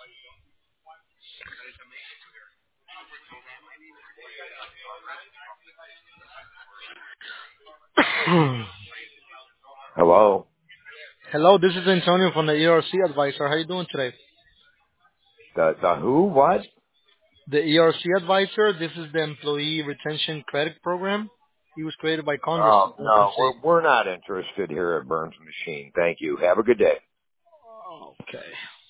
Hello. Hello, this is Antonio from the ERC Advisor. How are you doing today? The who? What? The ERC Advisor, this is the Employee Retention Credit Program. It was created by Congress to Oh help and no, save. we're not interested here at Burns Machine. Thank you. Have a good day. Okay.